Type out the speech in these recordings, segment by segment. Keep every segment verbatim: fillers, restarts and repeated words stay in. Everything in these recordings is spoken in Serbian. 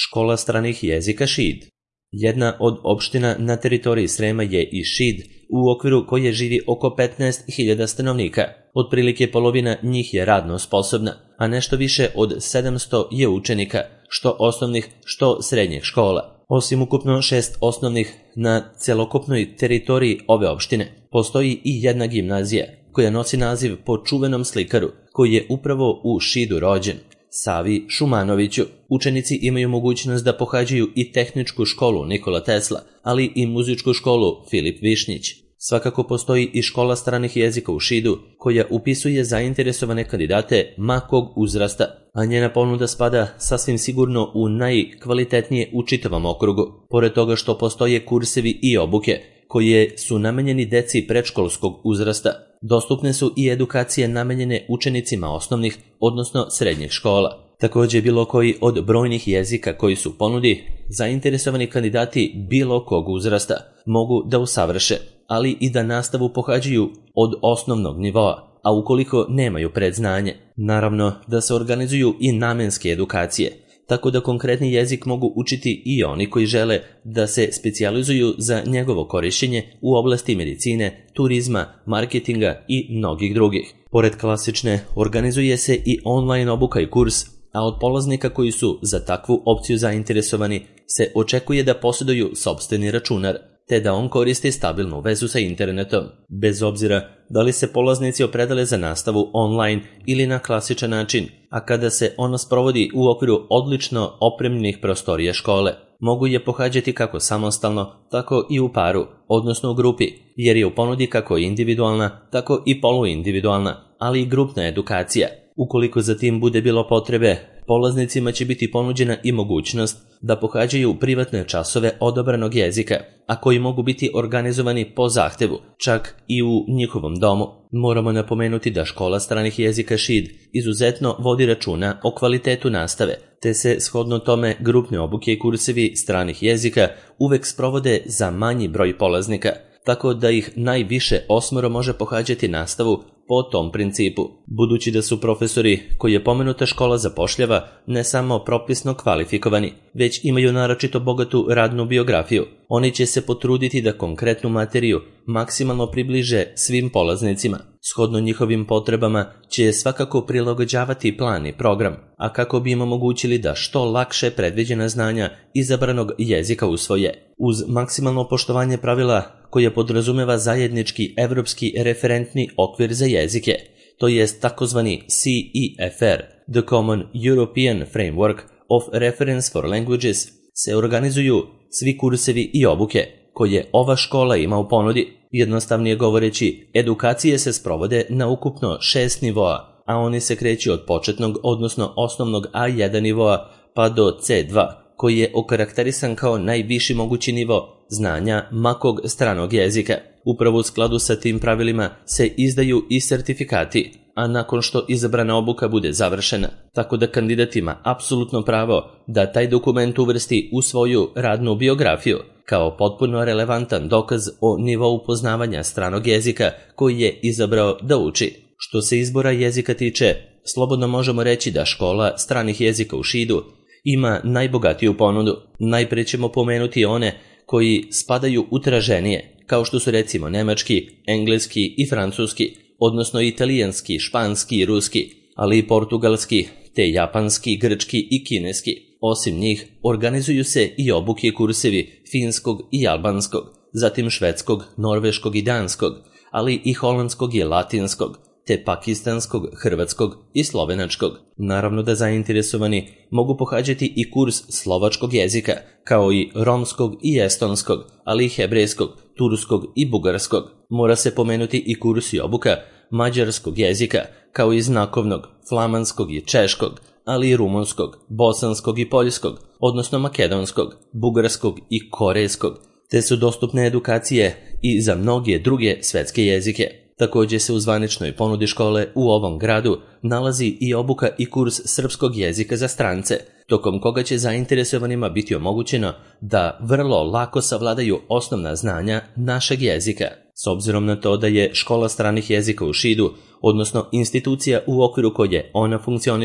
Škola stranih jezika Šid. Jedna od opština na teritoriji Srema je i Šid, u okviru koje živi oko petnaest hiljada stanovnika. Otprilike polovina njih je radno sposobna, a nešto više od sedamsto je učenika, što osnovnih, što srednjih škola. Osim ukupno šest osnovnih na celokupnoj teritoriji ove opštine, postoji i jedna gimnazija, koja nosi naziv po čuvenom slikaru, koji je upravo u Šidu rođen, Savi Šumanoviću. Učenici imaju mogućnost da pohađaju i tehničku školu Nikola Tesla, ali i muzičku školu Filip Višnjić. Svakako postoji i škola stranih jezika u Šidu, koja upisuje zainteresovane kandidate ma kog uzrasta, a njena ponuda spada sasvim sigurno u najkvalitetnije u čitavom okrugu. Pored toga što postoje kursevi i obuke, koje su namenjeni deci predškolskog uzrasta, dostupne su i edukacije namenjene učenicima osnovnih, odnosno srednjih škola. Također bilo koji od brojnih jezika koji su ponudi, zainteresovani kandidati bilo kog uzrasta mogu da usavrše, ali i da nastavu pohađaju od osnovnog nivoa, a ukoliko nemaju predznanje. Naravno da se organizuju i namenske edukacije, tako da konkretni jezik mogu učiti i oni koji žele da se specijalizuju za njegovo korišćenje u oblasti medicine, turizma, marketinga i mnogih drugih. Pored klasične, organizuje se i online obuka i kurs, a od polaznika koji su za takvu opciju zainteresovani se očekuje da posjeduju sopstveni računar, te da on koristi stabilnu vezu sa internetom, bez obzira da li se polaznici opredele za nastavu online ili na klasičan način, a kada se ona sprovodi u okviru odlično opremljenih prostorija škole. Mogu je pohađati kako samostalno, tako i u paru, odnosno u grupi, jer je u ponudi kako individualna, tako i poluindividualna, ali i grupna edukacija. Ukoliko za tim bude bilo potrebe, polaznicima će biti ponuđena i mogućnost da pohađaju privatne časove odabranog jezika, a koji mogu biti organizovani po zahtevu, čak i u njihovom domu. Moramo napomenuti da škola stranih jezika Šid izuzetno vodi računa o kvalitetu nastave, te se shodno tome grupne obuke i kursevi stranih jezika uvek sprovode za manji broj polaznika, tako da ih najviše osmoro može pohađati nastavu po tom principu. Budući da su profesori koji je pomenuta škola zapošljava ne samo propisno kvalifikovani, već imaju naročito bogatu radnu biografiju, oni će se potruditi da konkretnu materiju maksimalno približe svim polaznicima. Shodno njihovim potrebama će svakako prilagođavati plan i program, a kako bi im omogućili da što lakše predviđena znanja izabranog jezika usvoje, uz maksimalno poštovanje pravila koje podrazumeva zajednički evropski referentni okvir za jezike, to jest takozvani C E F R, The Common European Framework of Reference for Languages, se organizuju svi kursevi i obuke koje ova škola ima u ponudi. Jednostavnije govoreći, edukacije se sprovode na ukupno šest nivoa, a oni se kreću od početnog, odnosno osnovnog A jedan nivoa pa do C dva, koji je okarakterisan kao najviši mogući nivo znanja makog stranog jezika. Upravo u skladu sa tim pravilima se izdaju i sertifikati, a nakon što izabrana obuka bude završena, tako da kandidat ima apsolutno pravo da taj dokument uvrsti u svoju radnu biografiju, kao potpuno relevantan dokaz o nivou poznavanja stranog jezika koji je izabrao da uči. Što se izbora jezika tiče, slobodno možemo reći da škola stranih jezika u Šidu ima najbogatiju ponudu. Najprije ćemo pomenuti one koji spadaju u traženije, kao što su recimo nemački, engleski i francuski, odnosno italijanski, španski i ruski, ali i portugalski, te japanski, grčki i kineski. Osim njih, organizuju se i obuke i kursevi finskog i albanskog, zatim švedskog, norveškog i danskog, ali i holandskog i latinskog, te pakistanskog, hrvatskog i slovenačkog. Naravno da zainteresovani mogu pohađati i kurs slovačkog jezika, kao i romskog i estonskog, ali i hebrejskog, turskog i bugarskog. Mora se pomenuti i kurs i obuka mađarskog jezika, kao i znakovnog, flamanskog i češkog, ali i rumunskog, bosanskog i poljskog, odnosno makedonskog, bugarskog i korejskog, te su dostupne edukacije i za mnoge druge svetske jezike. Također se u zvaničnoj ponudi škole u ovom gradu nalazi i obuka i kurs srpskog jezika za strance, tokom koga će zainteresovanima biti omogućeno da vrlo lako savladaju osnovna znanja našeg jezika. S obzirom na to da je škola stranih jezika u Šidu, odnosno institucija u okviru koje ona funkcioniše,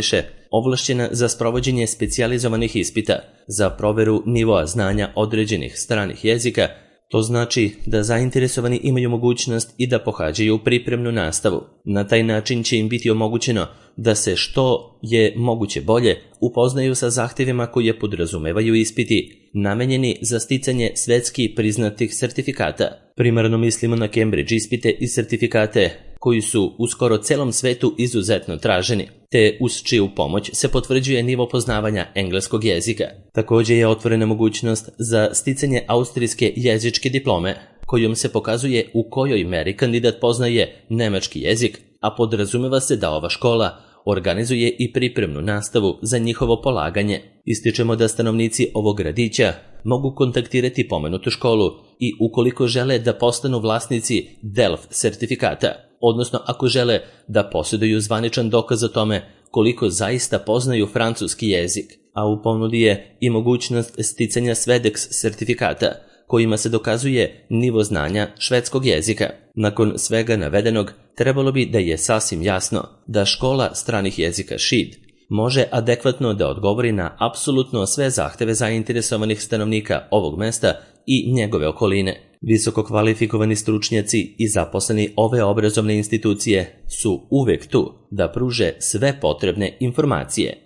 ovlašćena za sprovođenje specijalizovanih ispita za proveru nivoa znanja određenih stranih jezika. To znači da zainteresovani imaju mogućnost i da pohađaju pripremnu nastavu. Na taj način će im biti omogućeno da se što je moguće bolje upoznaju sa zahtjevima koje podrazumevaju ispiti, namenjeni za sticanje svetski priznatih sertifikata. Primarno mislimo na Cambridge ispite i sertifikate koji su u skoro celom svetu izuzetno traženi, te uz čiju pomoć se potvrđuje nivo poznavanja engleskog jezika. Također je otvorena mogućnost za sticanje austrijske jezičke diplome, kojom se pokazuje u kojoj meri kandidat poznaje nemački jezik, a podrazumeva se da ova škola organizuje i pripremnu nastavu za njihovo polaganje. Ističemo da stanovnici ovog gradića mogu kontaktirati pomenutu školu i ukoliko žele da postanu vlasnici Delft sertifikata, odnosno ako žele da posjeduju zvaničan dokaz o tome koliko zaista poznaju francuski jezik, a u ponudi je i mogućnost sticanja Svedex sertifikata, kojima se dokazuje nivo znanja švedskog jezika. Nakon svega navedenog, trebalo bi da je sasvim jasno da škola stranih jezika SHID može adekvatno da odgovori na apsolutno sve zahteve zainteresovanih stanovnika ovog mesta i njegove okoline. Visoko kvalifikovani stručnjaci i zaposleni ove obrazovne institucije su uvek tu da pruže sve potrebne informacije.